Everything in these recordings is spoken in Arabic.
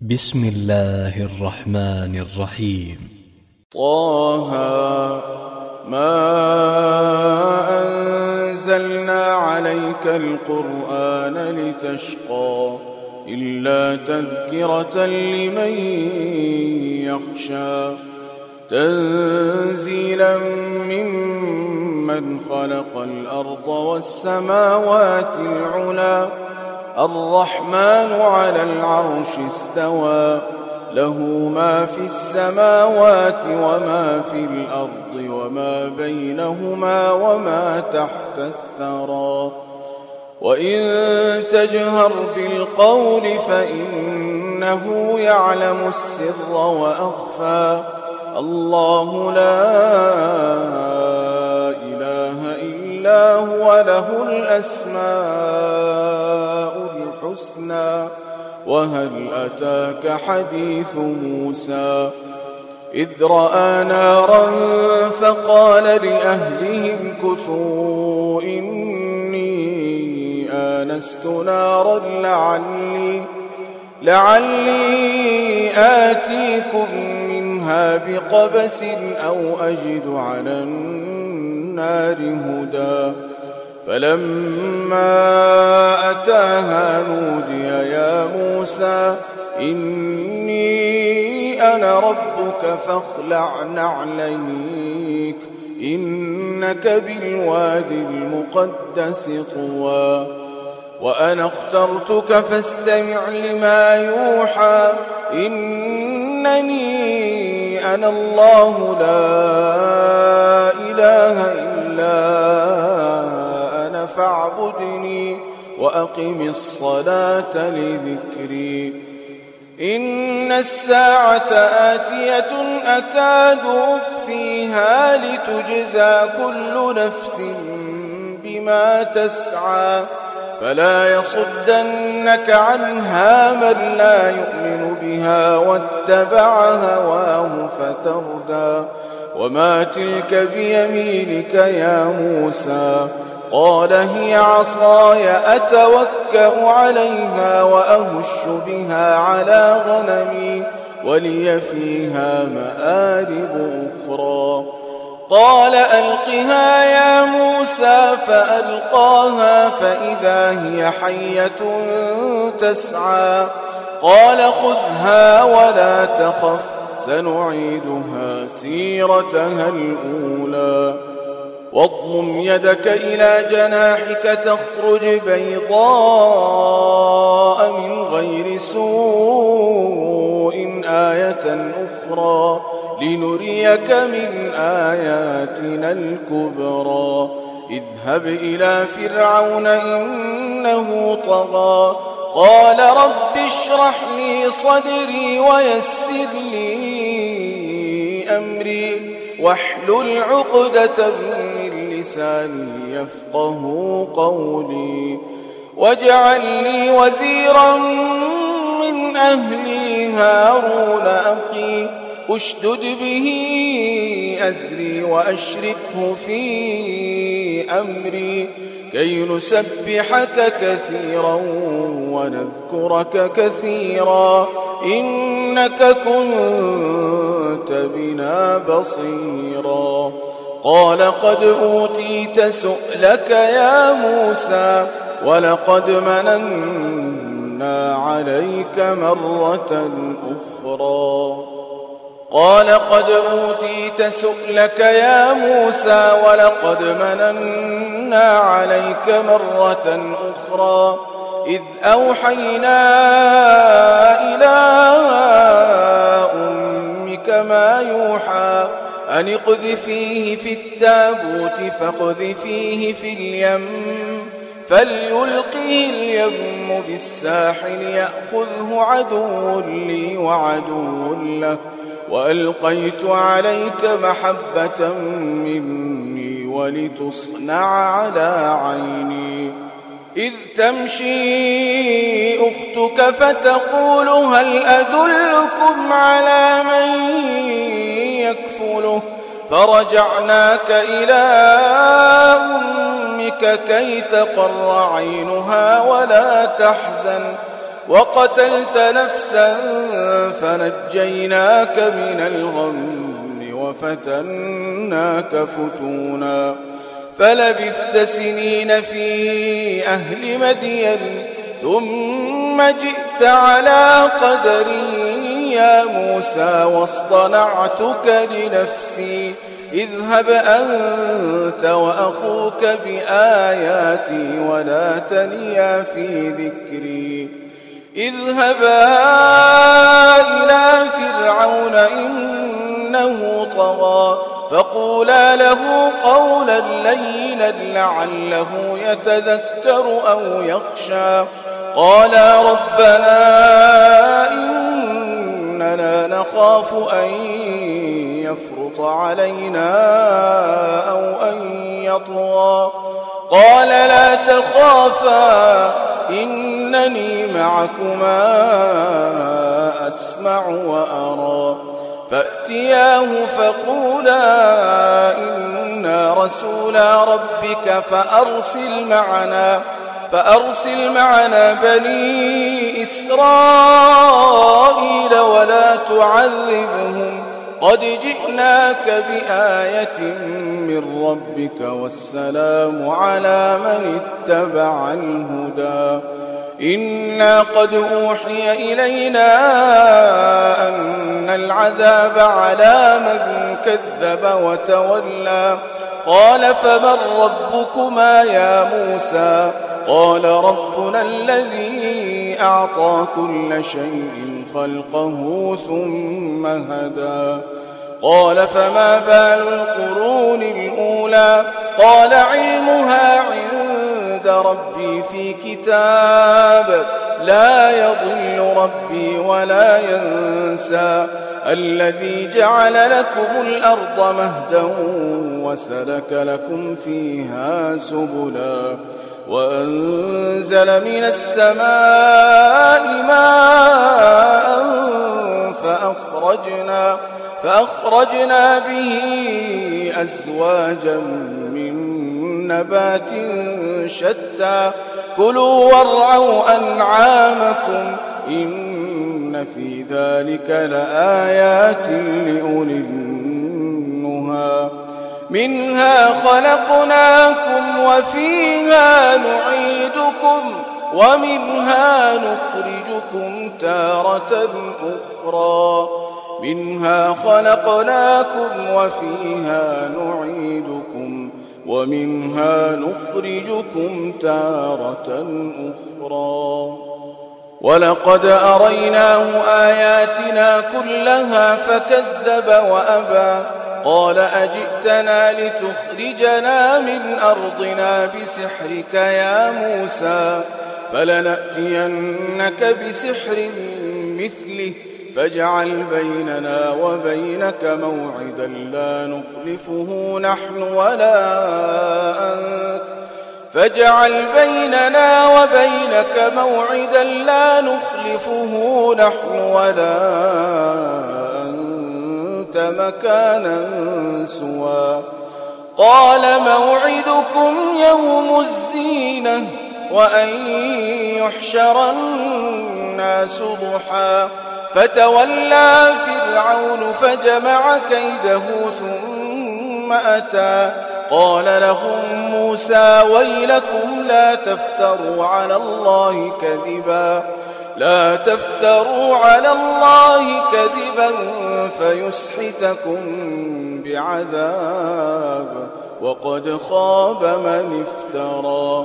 بسم الله الرحمن الرحيم. طه ما أنزلنا عليك القرآن لتشقى إلا تذكرة لمن يخشى تنزيلا ممن خلق الأرض والسماوات العلى الرحمن على العرش استوى له ما في السماوات وما في الأرض وما بينهما وما تحت الثرى وإن تجهر بالقول فإنه يعلم السر وأخفى الله لا إله إلا هو له الأسماء الحسنى وهل أتاك حديث موسى إذ رأى نارا فقال لأهلهم كثوا إني آنست نارا لعلي آتيكم منها بقبس أو أجد على النار هدى فلما أتاها نودي يا موسى إني أنا ربك فاخلع نعليك إنك بالوادي المقدس طوى وأنا اخترتك فاستمع لما يوحى إنني أنا الله لا إله إلا أنا فاعبدني وأقم الصلاة لذكري إن الساعة آتية أكاد أخفيها لتجزى كل نفس بما تسعى فلا يصدنك عنها من لا يؤمن بها واتبع هواه فتردى وما تلك بيمينك يا موسى قال هي عصاي أتوكأ عليها وأهش بها على غنمي ولي فيها مآرب أخرى قال ألقها يا موسى فألقاها فإذا هي حية تسعى قال خذها ولا تخف سنعيدها سيرتها الأولى واضمم يدك إلى جناحك تخرج بيضاء من غير سوء آية أخرى لنريك من آياتنا الكبرى اذهب إلى فرعون إنه طغى قال رب اشرح لي صدري ويسر لي أمري واحلل عقدة من لساني يفقه قولي واجعل لي وزيرا من أهلي هارون أخي اشدد به أزري وأشركه في أمري كي نسبحك كثيرا ونذكرك كثيرا إنك كنت بنا بصيرا قال قد أوتيت سؤلك يا موسى ولقد مننا عليك مرة أخرى قال قد أوتيت سؤلك يا موسى ولقد مننا عليك مرة أخرى إذ أوحينا إلى أمك ما يوحى أن اقذفيه في التابوت فاقذفيه في اليم فليلقه اليم بالساحل يأخذه عدو لي وعدو له وألقيت عليك محبة مني ولتصنع على عيني إذ تمشي أختك فتقول هل أدلكم على من يكفله فرجعناك إلى أمك كي تقر عينها ولا تحزن وقتلت نفسا فنجيناك من الغم وفتناك فتونا فلبثت سنين في أهل مدين ثم جئت على قدري يا موسى واصطنعتك لنفسي اذهب أنت وأخوك بآياتي ولا تنيا في ذكري اذهبا إلى فرعون إنه طغى فقولا له قولا لينا لعله يتذكر أو يخشى قالا ربنا إننا نخاف أن يفرط علينا أو أن يطغى قال لا تخافا إنني معكما أسمع وأرى فأتياه فقولا إنا رسولا ربك فأرسل معنا بني إسرائيل ولا تعذبهم قد جئناك بآية من ربك والسلام على من اتبع الهدى إنا قد أوحي إلينا أن العذاب على من كذب وتولى قال فمن ربكما يا موسى قال ربنا الذي أعطى كل شيء خلقه ثم هدى قال فما بال القرون الأولى قال علمها عند ربي في كتاب لا يضل ربي ولا ينسى الذي جعل لكم الأرض مهدا وسلك لكم فيها سبلا وأنزل من السماء ماء فأخرجنا به أزواجا من نبات شتى كلوا وارعوا أنعامكم إن في ذلك لآيات لأولي النهى منها خلقناكم وفيها نعيدكم ومنها نخرجكم تارة أخرى منها خلقناكم وفيها نعيدكم ومنها نخرجكم تارة أخرى ولقد أريناه آياتنا كلها فكذب وأبى قال أجئتنا لتخرجنا من أرضنا بسحرك يا موسى فلنأتينك بسحر مثله فاجعل بيننا وبينك موعدا لا نخلفه نحن ولا أنت مكانا سوى قال موعدكم يوم الزينة وأن يحشر الناس ضحى فتولى فرعون فجمع كيده ثم أتى قال لهم موسى ويلكم لا تفتروا على الله كذبا فيسحتكم بعذاب وقد خاب من افترى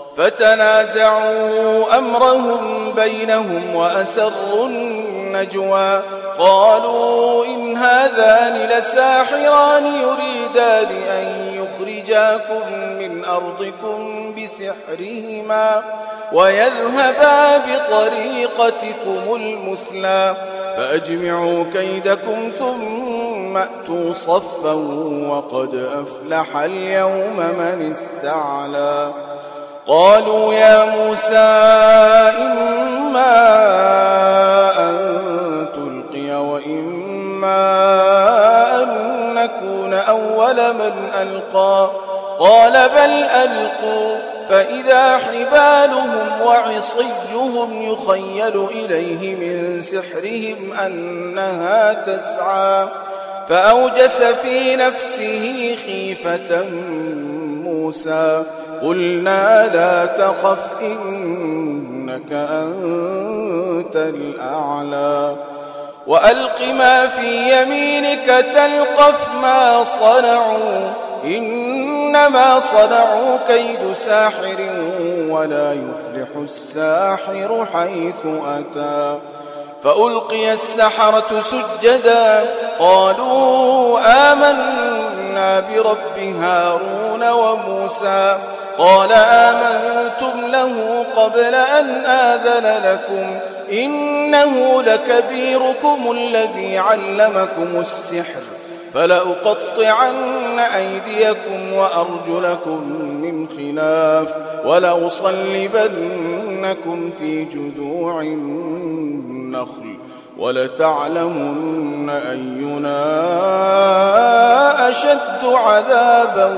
فتنازعوا أمرهم بينهم وأسروا النجوى قالوا إن هذان لساحران يريدان أن يخرجاكم من أرضكم بسحرهما ويذهبا بطريقتكم المثلى فأجمعوا كيدكم ثم أتوا صفا وقد أفلح اليوم من استعلى قالوا يا موسى إما أن تلقي وإما أن نكون أول من ألقى قال بل ألقوا فإذا حبالهم وعصيهم يخيل إليه من سحرهم أنها تسعى فأوجس في نفسه خيفة موسى قلنا لا تخف إنك أنت الأعلى وألق ما في يمينك تلقف ما صنعوا إنما صنعوا كيد ساحر ولا يفلح الساحر حيث أتى فألقي السحرة سجدا قالوا آمنا برب هارون وموسى قال آمنتم له قبل أن آذن لكم إنه لكبيركم الذي علمكم السحر فلأقطعن أيديكم وأرجلكم من خلاف ولأصلبنكم في جذوع النخل ولتعلمن أينا أشد عذابا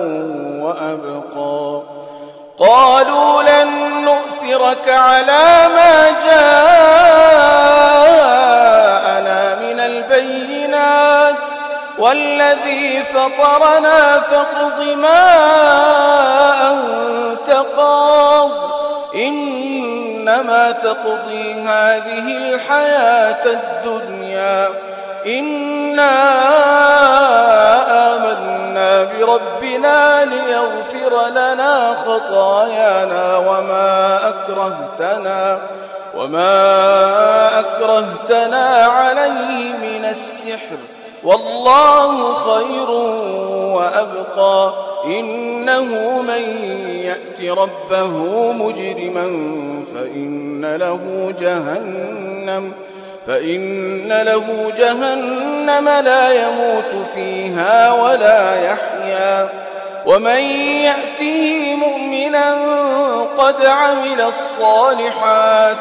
وأبقى قالوا لن نؤثرك على ما جاءنا من البينات والذي فطرنا فاقض ما أنت قاض إنما تقضي هذه الحياة الدنيا إنا آمنا بربنا ليغفر لنا خطايانا وما أكرهتنا عليه من السحر والله خير وأبقى إنه من يأت ربه مجرما فإن له جهنم لا يموت فيها ولا يحيا ومن يأته مؤمنا قد عمل الصالحات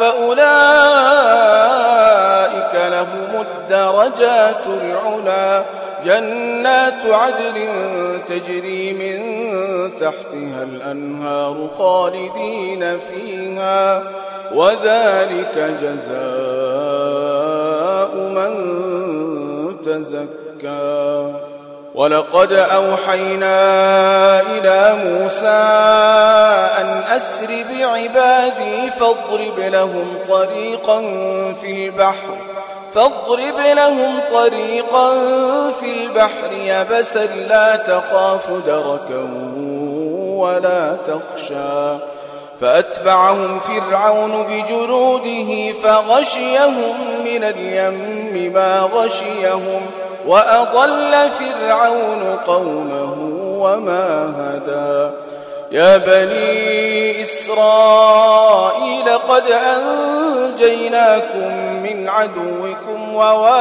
فأولئك لهم الدرجات العلى جنات عدن تجري من تحتها الأنهار خالدين فيها وذلك جزاء من تزكى ولقد أوحينا إلى موسى أن أسر بعبادي فاضرب لهم طريقا في البحر يبسا لا تخاف دركا ولا تخشى فأتبعهم فرعون بجنوده فغشيهم من اليم ما غشيهم وأضل فرعون قومه وما هدى يا بني إسرائيل قد أنجيناكم من عدوكم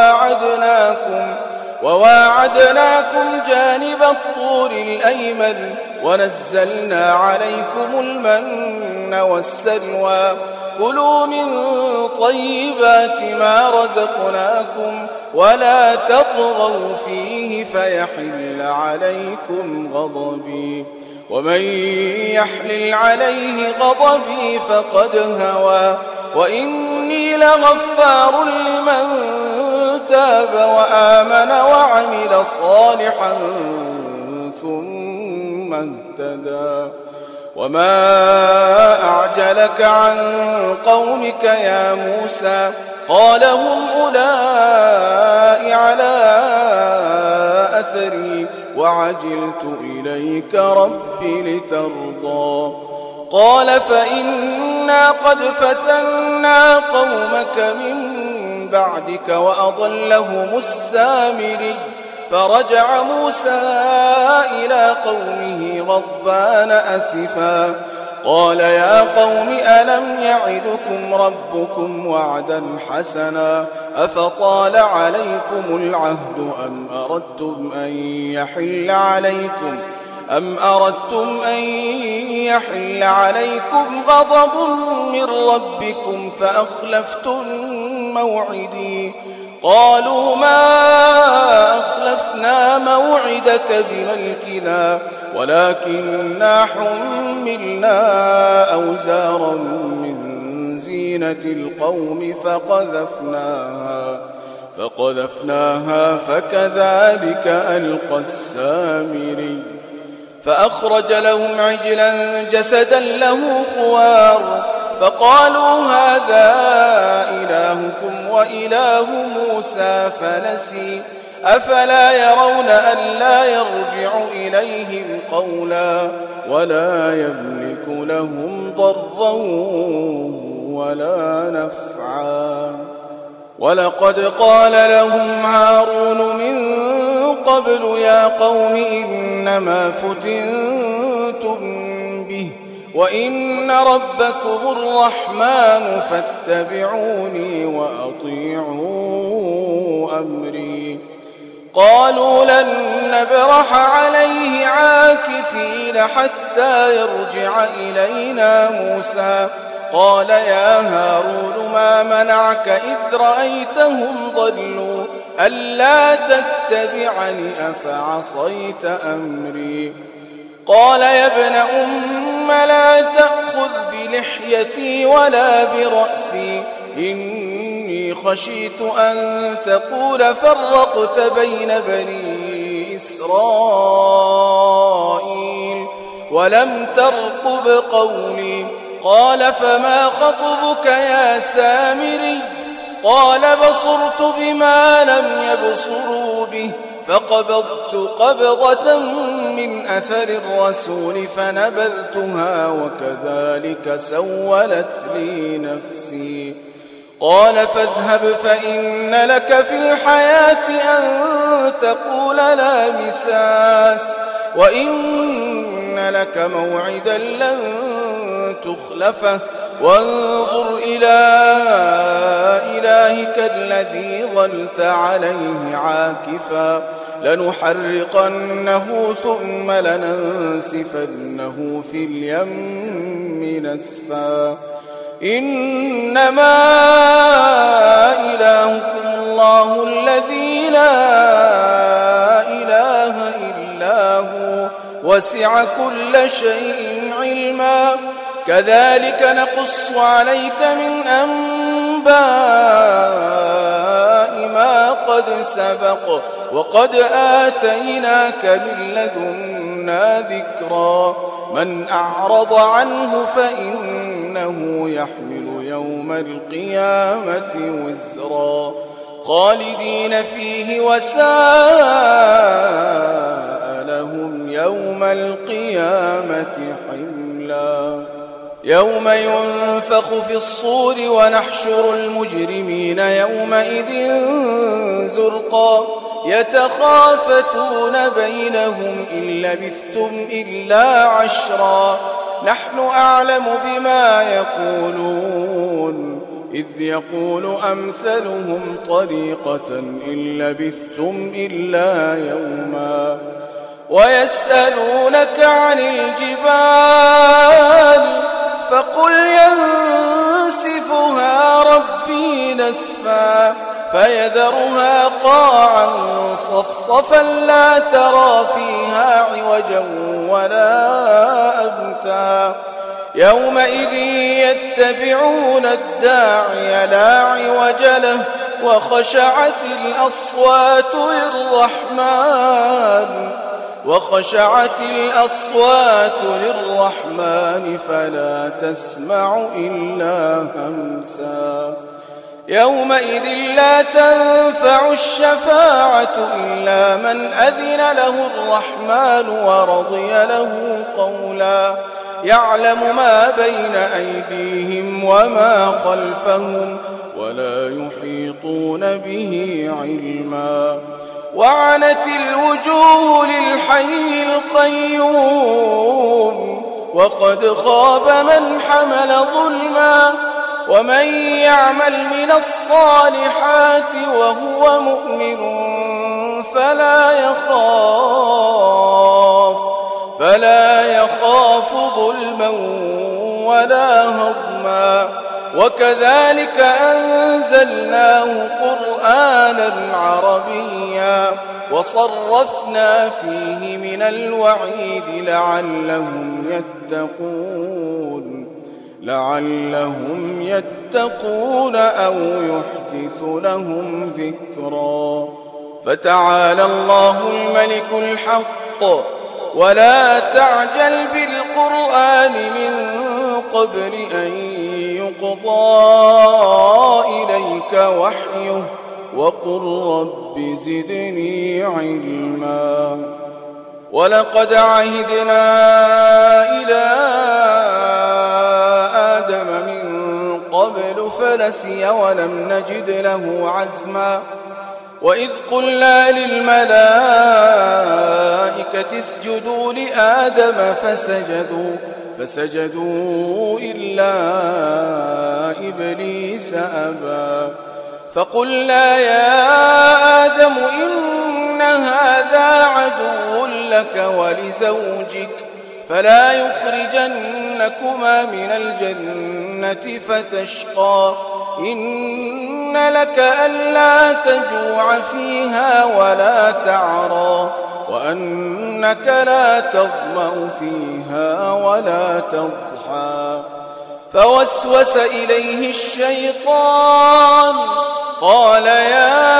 وواعدناكم جانب الطور الأيمن ونزلنا عليكم المن والسلوى كلوا من طيبات ما رزقناكم ولا تطغوا فيه فيحل عليكم غضبي ومن يحلل عليه غضبي فقد هوى وإني لغفار لمن تاب وآمن وعمل صالحا ثم اهتدى وما أعجلك عن قومك يا موسى قال هم أولئك على أثري وعجلت إليك رب لترضى قال فإنا قد فتنا قومك من بعدك وأضلهم السامري فرجع موسى إلى قومه غضبان أسفا قال يا قوم ألم يعدكم ربكم وعدا حسنا أفطال عليكم العهد أم أردتم أن يحل عليكم غضب من ربكم فأخلفتم موعدي قالوا ما أخلفنا موعدك بملكنا ولكننا حملنا أوزارا من زينة القوم فقذفناها فكذلك ألقى السامري فأخرج لهم عجلا جسدا له خوار فقالوا هذا إلهكم وإله موسى فنسي أفلا يرون ألا يرجع إليهم قولا ولا يملك لهم ضرا ولا نفعا ولقد قال لهم هارون من قبل يا قوم إنما فتنتم به وإن ربكم الرحمن فاتبعوني وأطيعوا أمري قالوا لن نبرح عليه عاكفين حتى يرجع إلينا موسى قال يا هارون ما منعك إذ رأيتهم ضلوا ألا تتبعني أفعصيت أمري قال يا ابن أم لا تأخذ بلحيتي ولا برأسي إني خشيت أن تقول فرقت بين بني إسرائيل ولم ترقب قولي قال فما خطبك يا سامري قال بصرت بما لم يبصروا به فقبضت قبضة من أثر الرسول فنبذتها وكذلك سولت لي نفسي قال فاذهب فإن لك في الحياة أن تقول لا مساس وإن لك موعدا لن تخلفه وانظر إلى إلهك الذي ظلت عليه عاكفا لنحرقنه ثم لننسفنه في اليم نسفا إنما إلهكم الله الذي لا إله إلا هو وسع كل شيء علما كذلك نقص عليك من أنباء ما قد سبق وقد آتيناك من لدنا ذكرا من أعرض عنه فإنه يحمل يوم القيامة وزرا خالدين فيه وساء لهم يوم القيامة حملا يوم ينفخ في الصور ونحشر المجرمين يومئذ زرقا يتخافتون بينهم إن لبثتم إلا عشرا نحن أعلم بما يقولون إذ يقول أمثلهم طريقة إن لبثتم إلا يوما ويسألونك عن الجبال فقل ينسفها ربي نسفا فيذرها قاعا صفصفا لا ترى فيها عوجا ولا أمتا يومئذ يتبعون الداعي لا عوج له وخشعت الأصوات للرحمن فلا تسمع إلا همسا يومئذ لا تنفع الشفاعة إلا من أذن له الرحمن ورضي له قولا يعلم ما بين أيديهم وما خلفهم ولا يحيطون به علما وعنت الوجوه للحي القيوم وقد خاب من حمل ظلما ومن يعمل من الصالحات وهو مؤمن فلا يخاف ظلما ولا هضما وكذلك أنزلناه قرآنا وصرفنا فيه من الوعيد لعلهم يتقون أو يحدث لهم ذكرا. فتعالى الله الملك الحق ولا تعجل بالقرآن من قبل أن يقضى إليك وحيه وقل رب زدني علما. ولقد عهدنا إلى آدم من قبل فنسي ولم نجد له عزما. وإذ قلنا للملائكة اسجدوا لآدم فسجدوا إلا إبليس أبى. فقلنا يا آدم إن هذا عدو لك ولزوجك فلا يخرجنكما من الجنة فتشقى. إن لك ألا تجوع فيها ولا تعرى وأنك لا تظمأ فيها ولا تضحى. فوسوس إليه الشيطان قال يا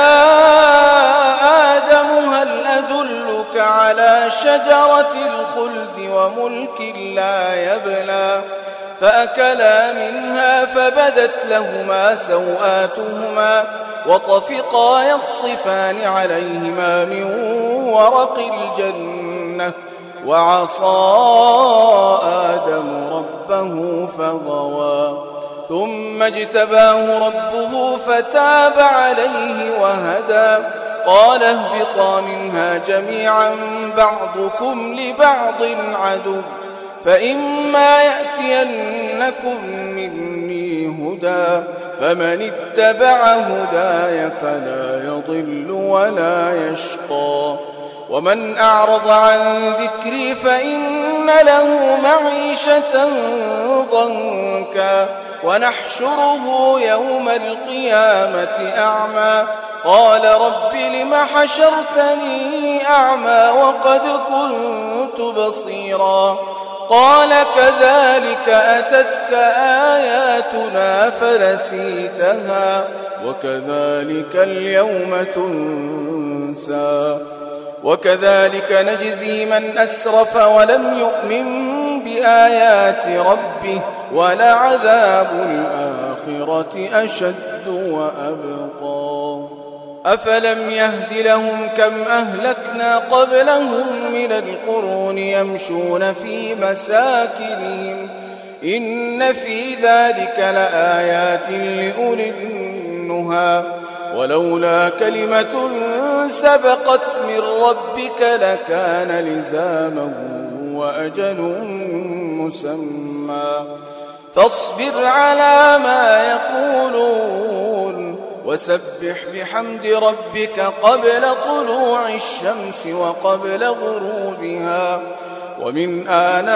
آدم هل أدلك على شجرة الخلد وملك لا يبلى. فأكلا منها فبدت لهما سوآتهما وطفقا يخصفان عليهما من ورق الجنة وعصى آدم ربه فغوى. ثم اجتباه ربه فتاب عليه وهدى. قال اهبطا منها جميعا بعضكم لبعض عدو فإما يأتينكم مني هدى فمن اتبع هداي فلا يضل ولا يشقى. ومن أعرض عن ذكري فإن له معيشة ضنكا ونحشره يوم القيامة أعمى. قال رب لم حشرتني أعمى وقد كنت بصيرا. قال كذلك أتتك آياتنا فنسيتها وكذلك اليوم تنسى. وكذلك نجزي من أسرف ولم يؤمن بآيات ربه ولعذاب الآخرة أشد وأبقى. أفلم يهد لهم كم أهلكنا قبلهم من القرون يمشون في مساكنهم إن في ذلك لآيات لأولي النهى. ولولا كلمة سبقت من ربك لكان لزاما وأجل مسمى. فاصبر على ما يقولون وسبح بحمد ربك قبل طلوع الشمس وقبل غروبها ومن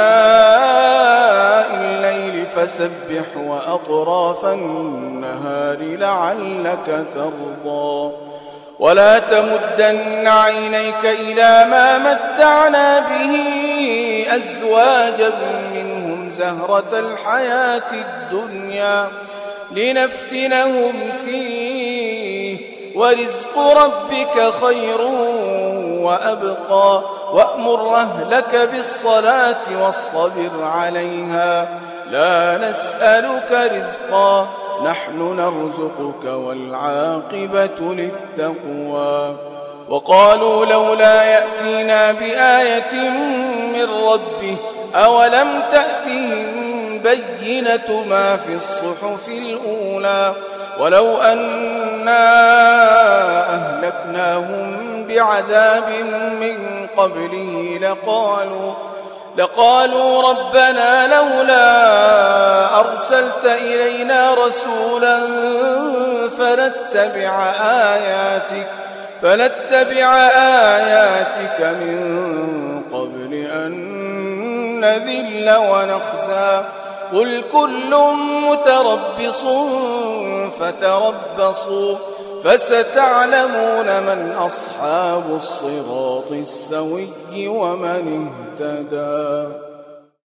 آناء الليل فسبح وأطراف النهار لعلك ترضى. ولا تمدن عينيك إلى ما متعنا به أزواجا منهم زهرة الحياة الدنيا لنفتنهم فيه ورزق ربك خير وأبقى. وأمر أهلك بالصلاة واصطبر عليها لا نسألك رزقا نحن نرزقك والعاقبة للتقوى. وقالوا لولا يأتينا بآية من ربه أولم تأتهم بينة ما في الصحف الأولى ولو أنا أهلكناهم بعذاب من قبله لقالوا ربنا لولا أرسلت إلينا رسولا فنتبع آياتك من قبل أن نذل ونخزى. قل كل متربص فتربصوا فستعلمون من أصحاب الصراط السوي ومن اهتدى.